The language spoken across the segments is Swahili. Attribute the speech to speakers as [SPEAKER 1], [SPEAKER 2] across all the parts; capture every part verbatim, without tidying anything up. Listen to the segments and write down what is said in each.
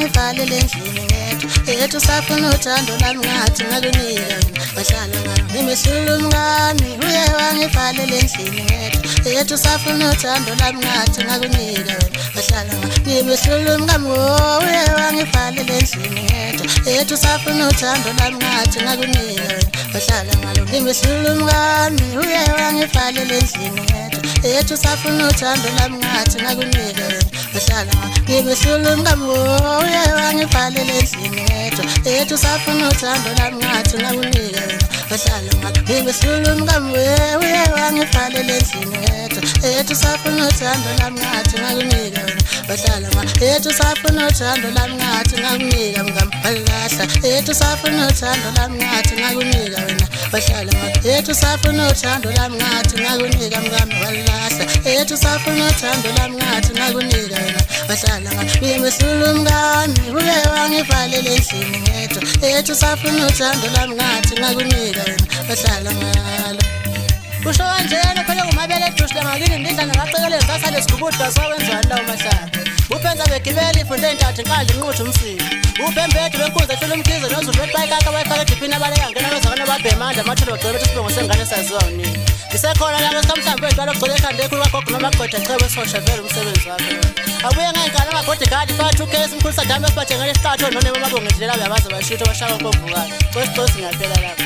[SPEAKER 1] wangifalele endlini ngedwa ethu safuna uthando lami ngathi ngakunika bahlala ngalo ngimehlula umngani uye wangifalele endlini ngedwa ethu safuna uthando lami ngathi ngakunika bahlala ngalo ngimehlula umngani uye wangifalele endlini ngedwa ethu safuna uthando lami ngathi ngakunika bahlala ngalo ngimehlula umngani uye wangifalele endlini ngedwa ethu safuna uthando lami ngathi ngakunika bahlala ngalo ngimehlula umngani uye wangifalele endlini ngedwa ethu safuna uthando lami ngathi ngakunika bahlala ngalo ngimehlula umngani uye wangifalele endlini ngedwa ethu safuna uthando lami ngathi ngakunika bahlala ngalo ethu safuna uthando lami ngathi ngakunika mngani balahla ethu safuna uthando lami ngathi ngakunika wena bahlala ngalo ethu safuna uthando lami ngathi ngakunika mngani balahla ethu safuna uthando lami ngathi ngakunika wena bahlala ngalo ngimehlula umngani uye wangifalele endlini ngedwa ethu safuna uthando lami ngathi ngakunika wena bahlala ngalo kusho kanjena phela kumabele edushe ngakini ndindlana ngacekeleza sasale sigubudwa sawenziwa lawo mahlala uphenza begibela ifunde entathu inkandla inquthu umsiko uphembethu benkunzi ehlula umkhizo nozulu betbayikaka bayifaka ediphini abaleka ngena bezakana babhemandla amathelo gcwele bethi sibongo sengane saziwa unini ngisekhona la ngesamhlambe wethu lokugcwele ekhanda ekhulu kagogo nomaqotha echebe esosha vele umsebenzi wakhe abuye ngayingane amabodyguard fathu ukhesi mkhulu sadama esibathengele isithathu nonema amabongedlela yabaze bashitho bashaka kovukayo kwesicosi ngiyaphela lapha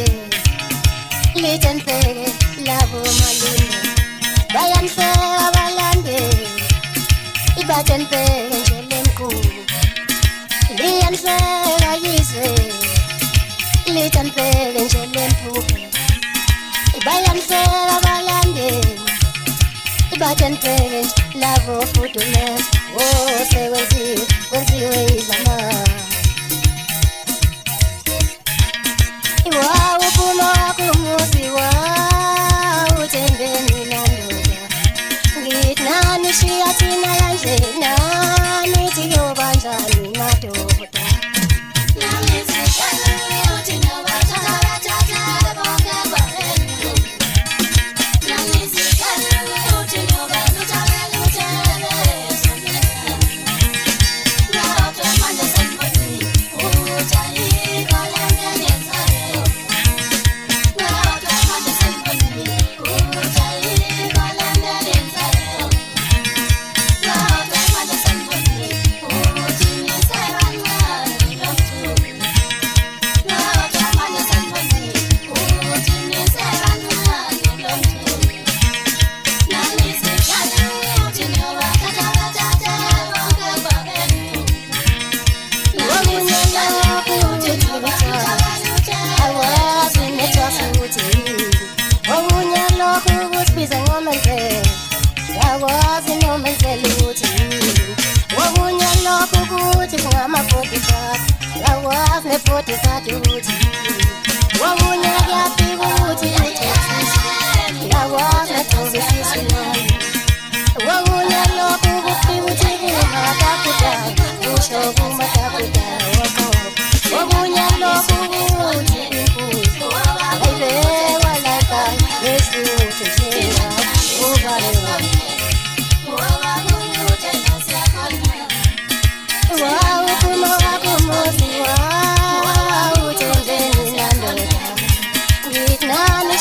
[SPEAKER 2] Little thing, love, my little. Bayan fe abala
[SPEAKER 1] ibaten bheke nje lemkhulu liyanifeka yizwe lithi nibheke nje lemphuphe bayanifeka balandeli ibathi nibheke nje lavo fudumeza oh sekwenziwe kwenziwe izamanga iwawu uphuma wakho umuzi wawu uthembeni nandoda ngithi nani shiya thina kanjena nithi kuyobanjani madoda yakwazi noma enzela ukuthi wokunye lokho ukuthi kungama-forty-five yakwazi ne-forty-five ukuthi wokunye kuyafika ukuthi uthethise yakwazi nethovisisi wokunye lokho kufika ukuthi kumatakudala kusho kumatakudala wakho wokunye lokho ukuthi imfuzo ayibekwa lapha ngesithu njena ubalewa wow uphuma wakho umuzi wow uthembeni nandoda ngithi nani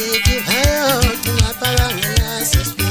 [SPEAKER 1] basikiki hayo tunapabangela sisiphiwe.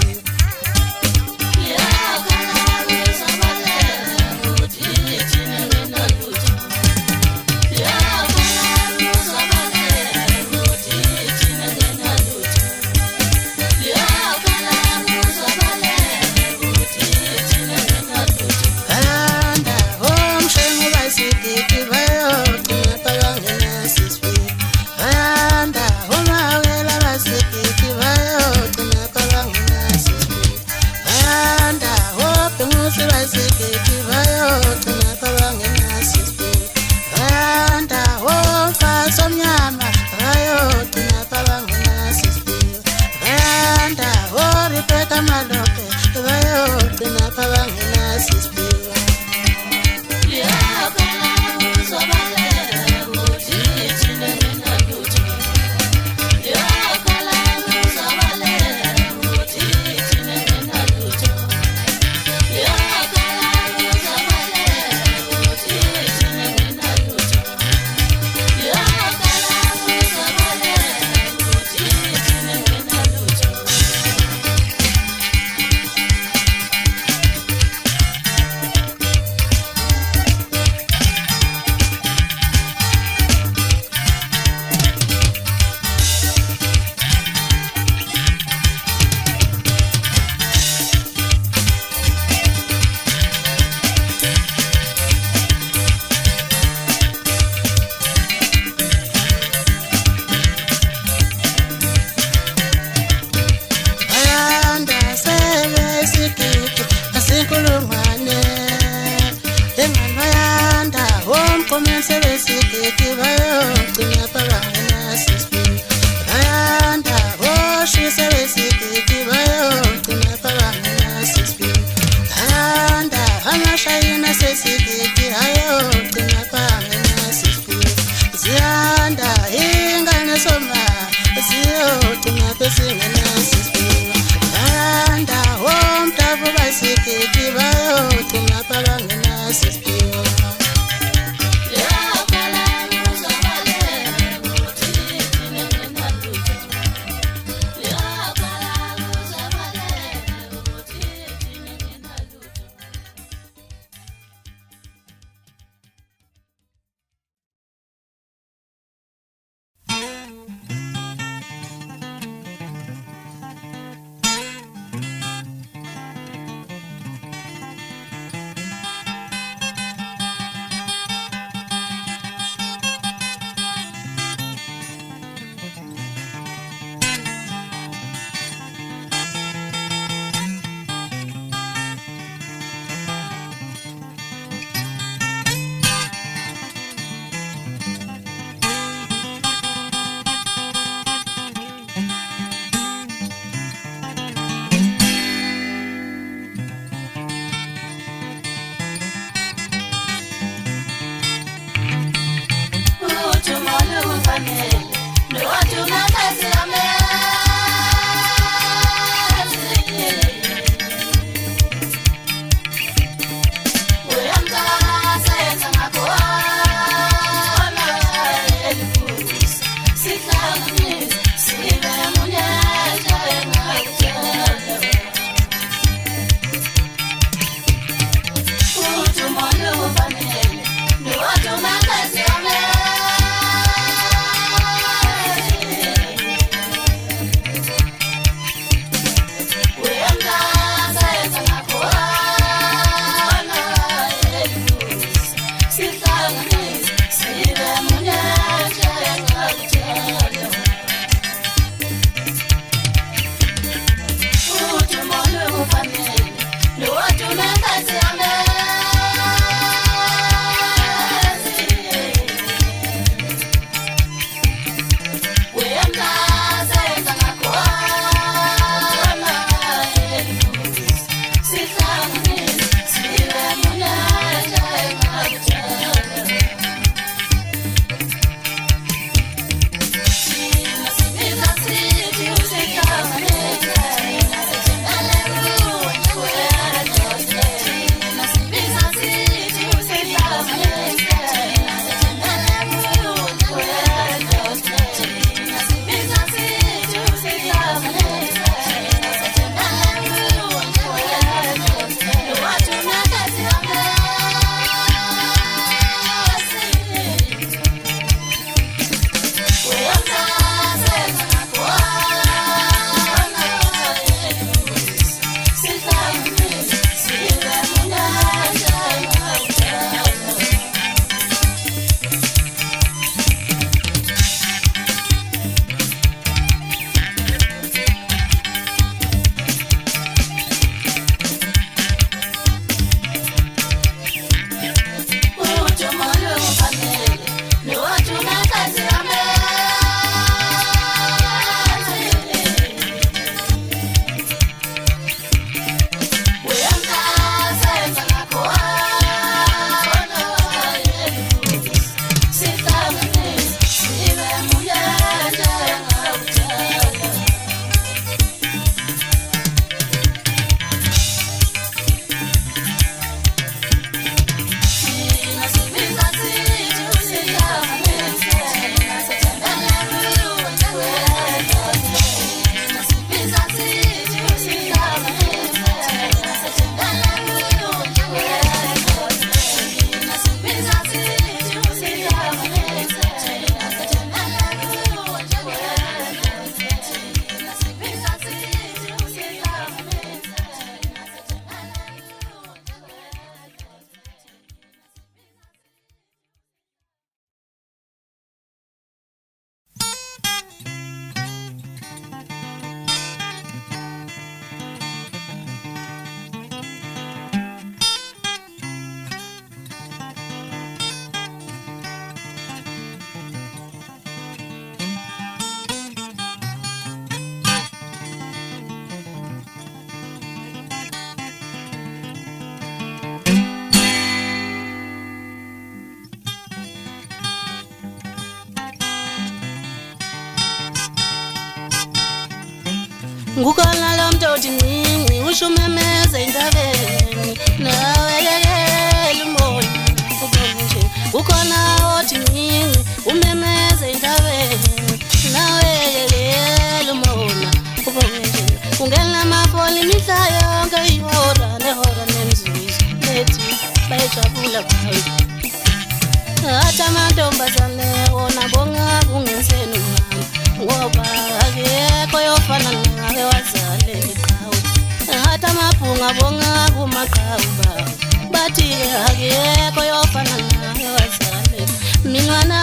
[SPEAKER 1] Ngukhona lo mdodi mncinci usho umemeza endabeni nawe yekela umoya ubone nje. Kukhona othi mncinci umemeza endabeni nawe yekela umoya ubone nje. Kungena amafoni imihla yonke ihora nehora nemzuzu lethi bayajabula bayo. Athi amantombazane wona bonga kungeseni mama ngoba akekho yofana nawe wazale iqhawe. Athi amaphunga bonga kumaqhawe bawo bathi-ke akekho yofana nawe wazale. Minwana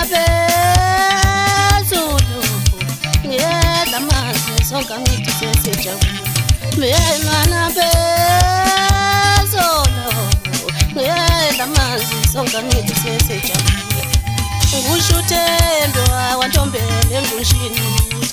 [SPEAKER 1] phezulu ngiyedla amanzi sonke angithi sesijabule. Minwana phezulu ngiyedla amanzi sonke angithi sesijabule. Ngisho uThendwa wantombela engushini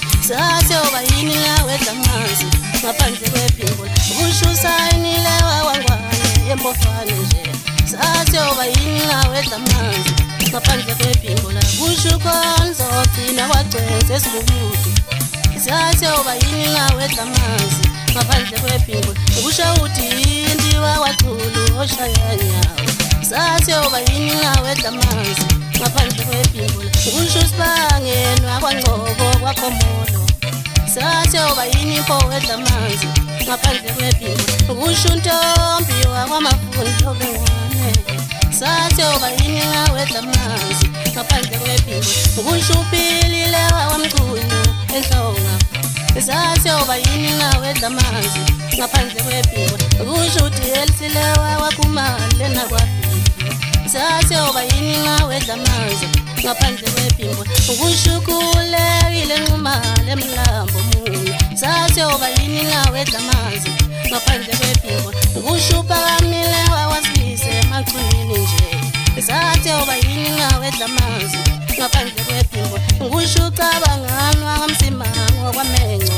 [SPEAKER 1] saseyoba yini nawe edla amanzi ngaphandle kwephimbo. Ngisho usayinile wawangwane yempofane nje saseyoba yini nawe edla amanzi ngaphandle kwephimbo. Ngisho uKhonzogcina wagcwenza esibubudu saseyoba yini nawe edla amanzi ngaphandle kwephimbo. Ngisho uDindiwa waqulu oshaya nyawo saseyoba yini nawe edla amanzi ngaphandle kwephimbo. Ngisho uSibangeni wakwaNgcobo kwaKhomolo saseyoba yini pho edla amanzi ngaphandle kwephimbo. Ngisho uNtombi wakwaMafundo Bengwane saseyoba yini nawe edla amanzi ngaphandle kwephimbo. Ngisho uPhilile wakwaMchunu eNhlonga saseyoba yini nawe edla amanzi ngaphandle kwephimbo. Ngisho uDelsile wakwaKhumalo nakwaBhili saseyoba yini nawe edla amanzi ngaphandle kwephimbo. Ngisho uKhulekile Nxumalo eMlambo Munya saseyoba yini nawe edla amanzi ngaphandle kwephimbo. Ngisho uPhakamile wakwaSibise emaChunini nje saseyoba yini nawe edla amanzi ngaphandle kwephimbo. Ngisho uCabangani wakwaMsimang wakwaMenco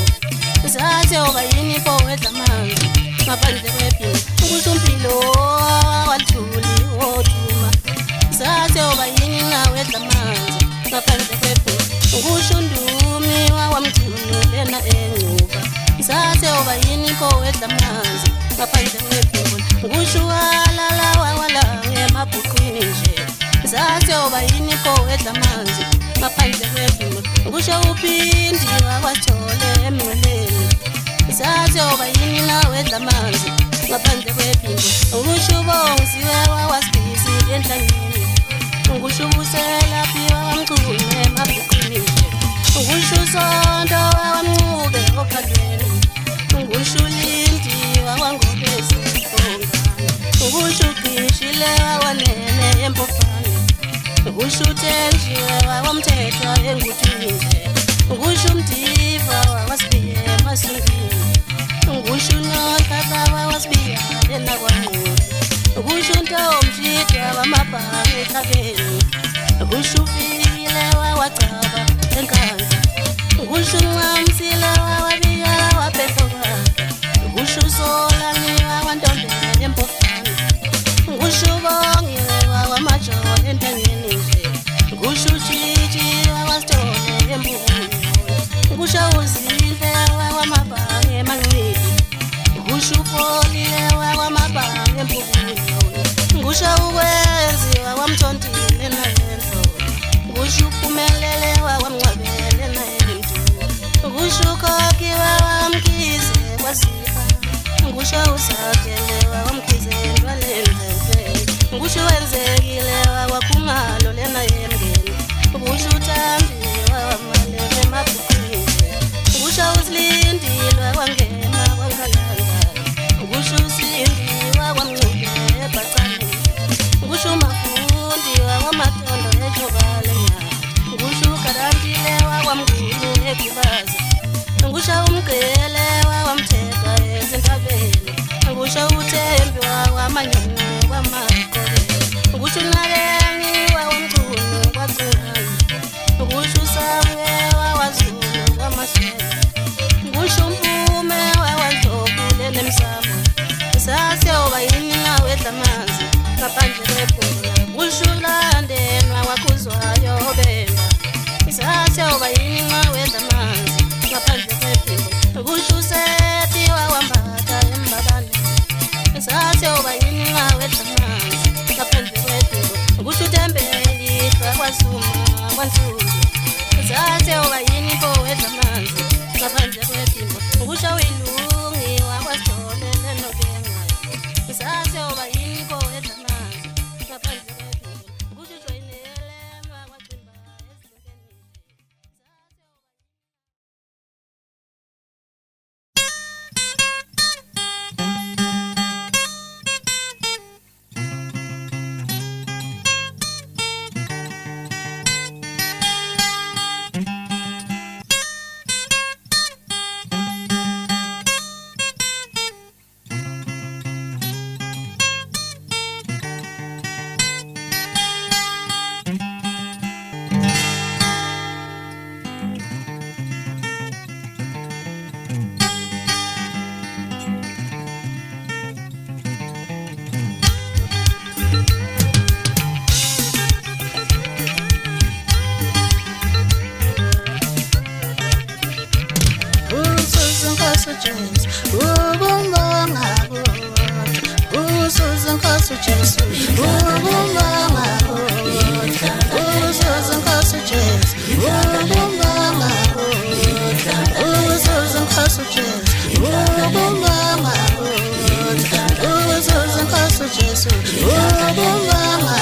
[SPEAKER 1] saseyoba yini pho edla amanzi ngaphandle kwephimbo. Ngisho uMphilo wakwaNtuli oDuma saseyoba yini nawe edla amanzi ngaphandle kwephimbo. Ngisho uNdumi wakwaMchunu lena eNgcuba saseyoba yini pho edla amanzi ngaphandle kwephimbo. Ngisho uHalala wakwaLanga emabhuqwini nje saseyoba yini pho edla amanzi ngaphandle kwephimbo. Ngisho uPhindi wakwaJole eMngceleni saseyoba yini nawe edla amanzi ngaphandle kwephimbo. Ngisho uBongiwe wakwaSibisi enhlangeni. Ngisho uBuselaphi wakwaMchunu emabhuqwini nje. Ngisho uSonto wakwaMncube okhalweni. Ngisho uLindi wakwaNgobesi eBhongane. Ngisho uGishile wakwaNene eMpofane. Ngisho uThenjiwe wakwaMthethwa eNguthwini nje. Ngisho uMdiva wakwaSibiya eMasungini. Ngisho uNonhlanhla wakwaSibiya eNakwaNqulu. Ngisho uNtomshitwa wamaBhange eThabeni. Ngisho uFikile wakwaCaba eNkandla. Ngisho uNcamisile wakwaBiya waBhebhokwana. Ngisho uSolani wakwaNtombela eMpofane. Ngisho uBongiwe wakwaMajola eNtangeni nje. Ngisho uTshitshi wakwaSithole eMpumalanga. Ngisho uZinhle wakwaMabhange eManxiyi. Ngisho uPholile wakwaMabhange eMpumalanga. Ngisho uKwenzi wakwaMthontile nayeNhlolo. Ngisho uPhumelele wakwaMncwabela nayeMtulo. Ngisho uKhokhi wakwaMkhize kwaZipha. Ngisho uSagele wakwaMkhize eNdwaleni. Ngisho uWenzekile wakwaKhumalo lena yeMngeni. Ngisho uThambi wakwaMalele emabhuqwini. Ngisho uSilindile wakwangema kwaNkhalanga. Ngisho uSindi wakwaMncube eBhacane. Ngisho uMafundi wakwaMatondo eJobala nya. Ngisho uGarantile wakwaMnguni eGubaza. Ngisho uMgqele wakwaMthethwa ezintabeni. Ngisho uThembi wakwaManyoni kwaMaqokelo. Ngisho uNaleni wakwaMchunu kwaCungane. Ngisho uSamuel wakwaZulu kwaMashele. Ngisho uMphume wakwaNdlovu lena eMsamo saseyoba yini nawe edla amanzi ngaphandle kwephimbo. Ngisho uLandeni wakwaKhuzwayo Bemba saseyoba yini nawe edla amanzi ngaphandle kwephimbo. Ngisho Nkosi Jesu ukumbonga uzuza Nkosi Jesu ukumbonga uzuza Nkosi Jesu ukumbonga uzuza Nkosi Jesu ukumbonga uzuza Nkosi Jesu ukumbonga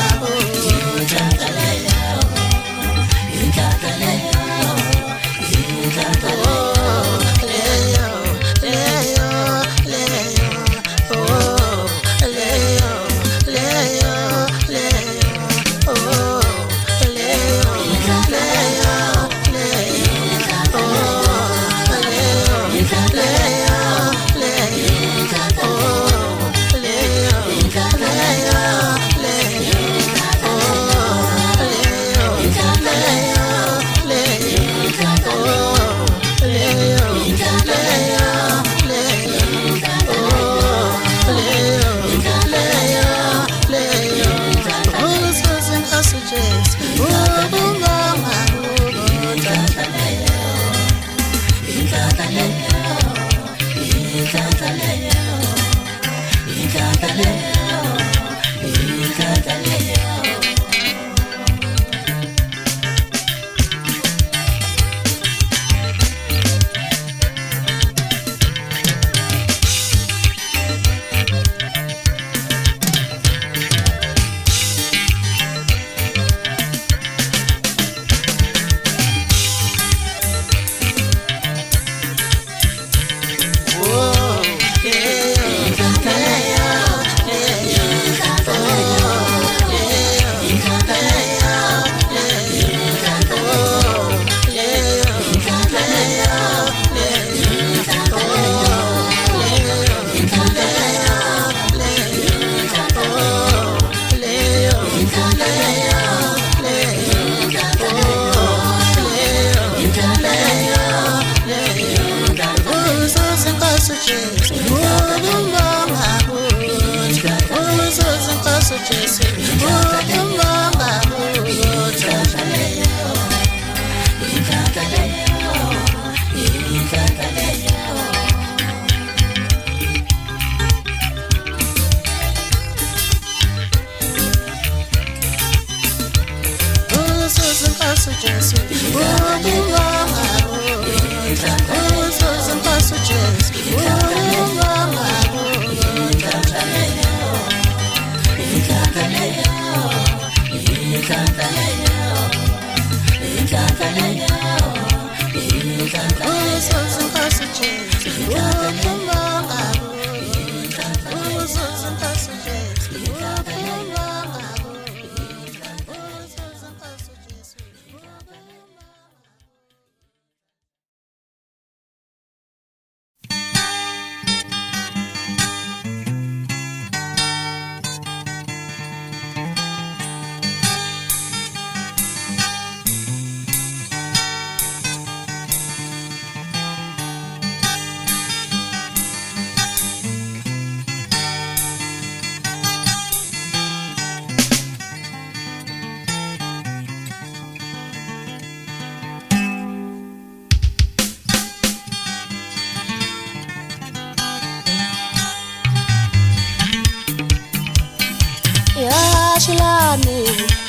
[SPEAKER 2] Shilami,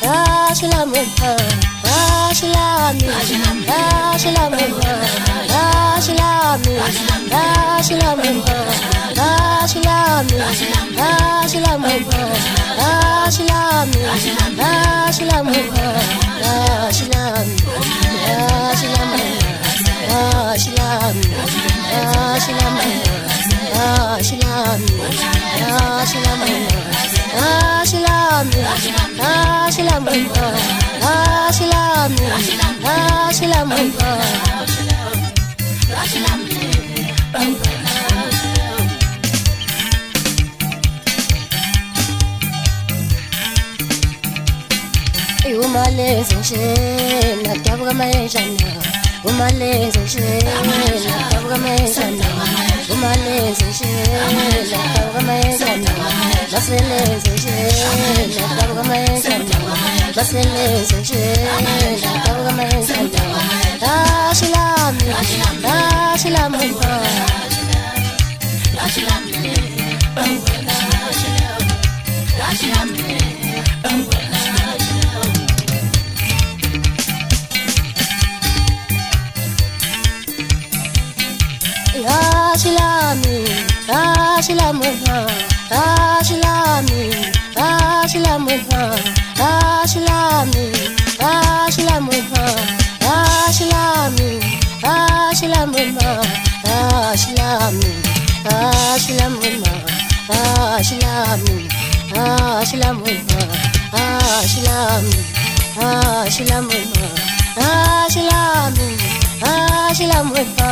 [SPEAKER 2] ah Shilami, ah Shilami, ah Shilami, ah Shilami, ah Shilami, ah Shilami, ah Shilami, ah Shilami, ah Shilami, ah Shilami, ah Shilami, ah Shilami, ah Shilami, ah Shilami, ah Shilami. Ah Shilami, ah Shilami, ah Shilami, ah Shilami, ah Shilami. Umalenze nje nadabuka mayejana, umalenze nje nadabuka mayejana, umalenze nje nadabuka mayejana, baselenze nje nadabuka mayejana, baselenze nje nadabuka mayejana. Ah Shilami, ah Shilami, Ashilami, Ashilamuna, Ashilami, Ashilamuna, Ashilami, Ashilamuna, Ashilami, Ashilamuna, Ashilami, Ashilamuna, Ashilami, Ashilamuna, Ashilami, Ashilamuna, Ashilami, Ashilamuna.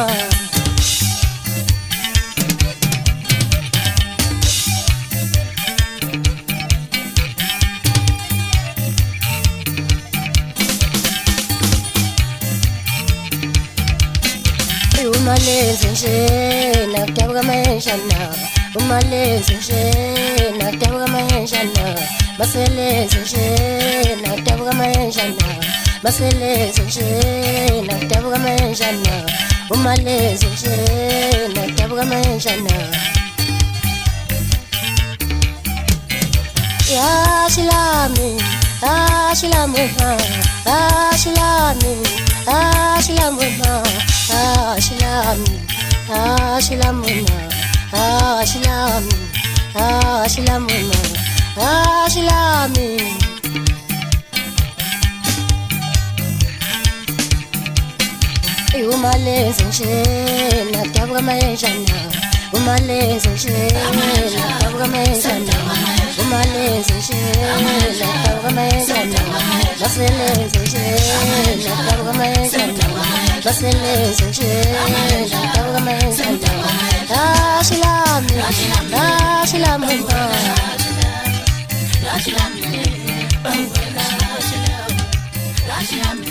[SPEAKER 2] Umalenze nje nakutabuka mayeshana umalenze nje nakutabuka mayeshana maselenze nje nakutabuka mayeshana maselenze nje nakutabuka mayeshana umalenze nje nakutabuka mayeshana ya shilami ashilami ashilami ashilami Ashilami, Ashilamuna, Ashilami, Ashilamuna, Ashilami. Umalenze nje nakutabuka mayeshana umalenze nje nakutabuka mayeshana umalenze nje nakutabuka mayeshana maselenze nje nakutabuka mayeshana maselenze nje nakutabuka mayeshana Ashilami, Ashilami, Ashilami, Ashilami.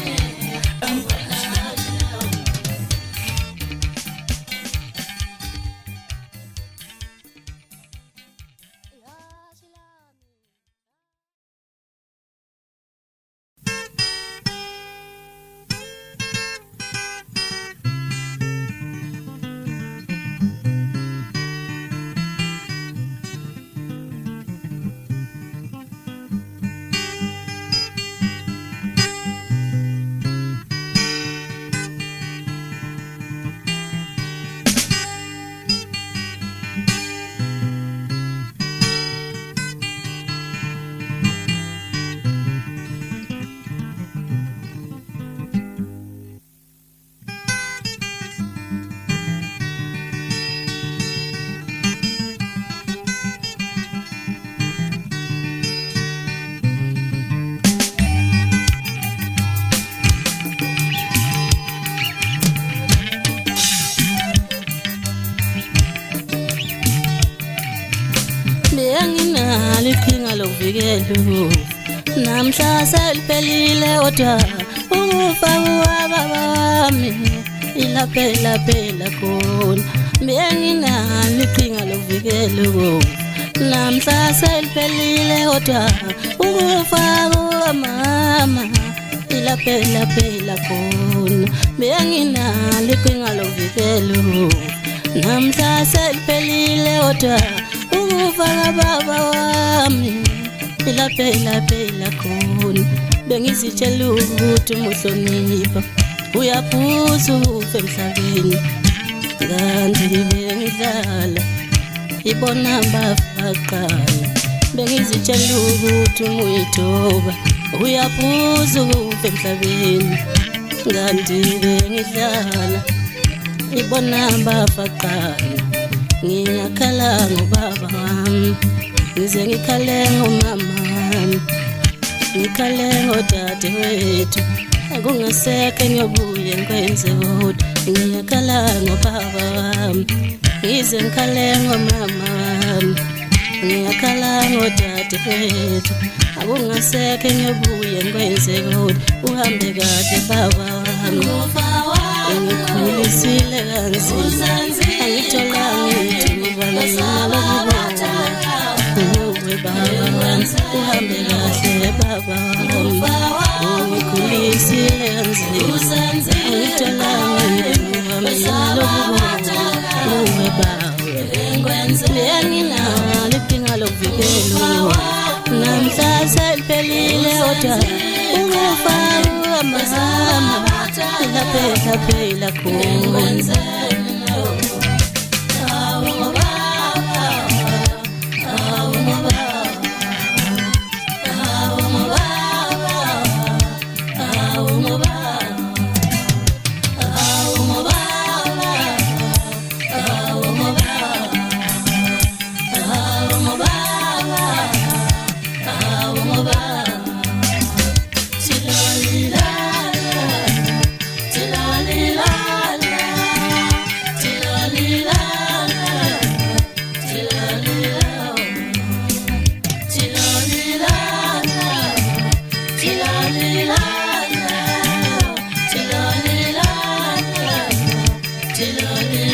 [SPEAKER 1] Liqhinga lokuvikela namhla seliphelile odwa ukufa kwabami ilaphela phela khona benginalo iqhinga lokuvikela namhla seliphelile odwa ukufa kwamama ilaphela phela khona benginalo iqhinga lokuvikela namhla seliphelile odwa ukufa baba wami ilaphela phela khona bengizitshela ukuthi umuhlonipha uyaphuza ufe emhlabeni kanti bengidlala ibona bafaqala bengizitshela ukuthi uyithoba uyaphuza ufe emhlabeni kanti bengidlala ibona bafaqala ngiyakhala ngobaba wami ngize ngikhale ngomama wami ngikhale ngodade wethu akungasekho ngiyobuye ngikwenze kodwa ngiyakhala ngobaba wami ngize ngikhale ngomama wami ngiyakhala ngodade wethu akungasekho ngiyobuye ngikwenze kodwa uhambe kahle baba wami ngikhulisile kanzima angitholanga ithuba nginalokubona uwe baba wami uhambe kahle baba wami ngikhulisile kanzima angitholanga ithuba nginalokubona uwe baba benginalo iqhinga lokuvikela namhla seliphelile kodwa ukufa kwamama ilaphela phela khona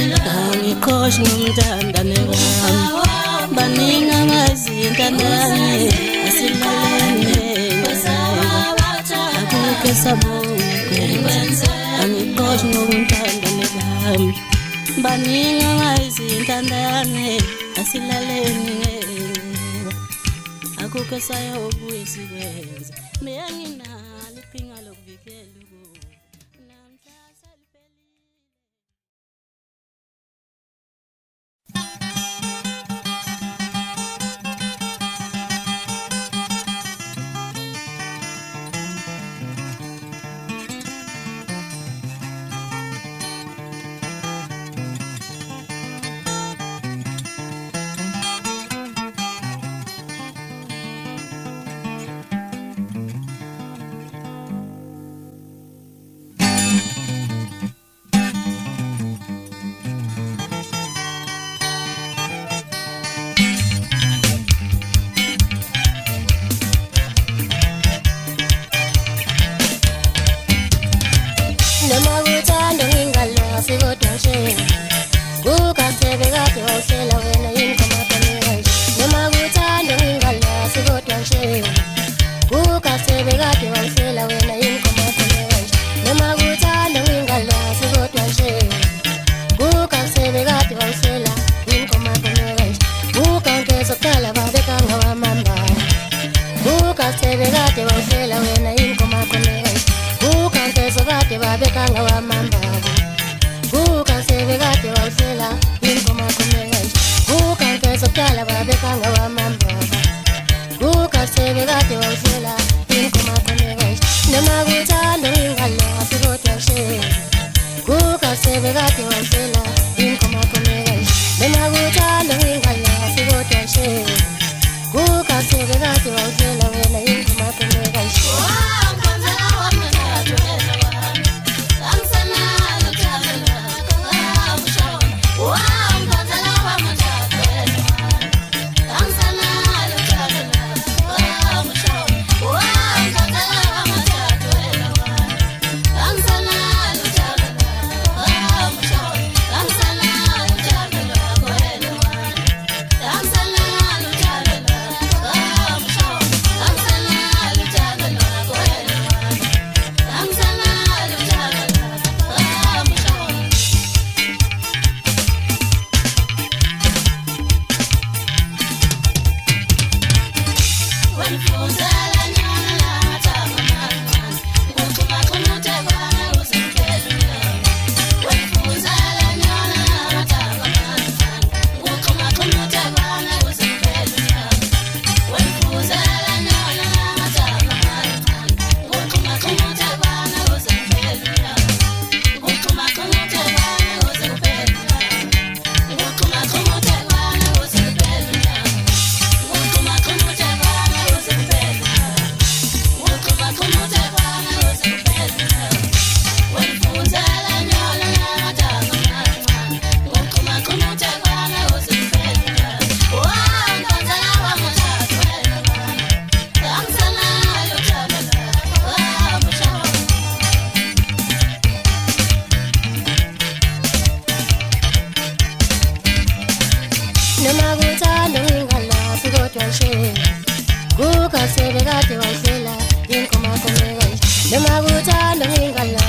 [SPEAKER 1] angikhoshi nomthandane wami baningi amazintandane asilalene akukho esabukwenza angikhoshi nomthandane wami baningi amazintandane asilalene akukho sayobuye sikwenza meyanginalo iphinga lokuvikela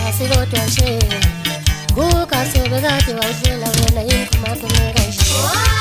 [SPEAKER 2] Kuka sebekade wawuhlela wena inkomakomeka nje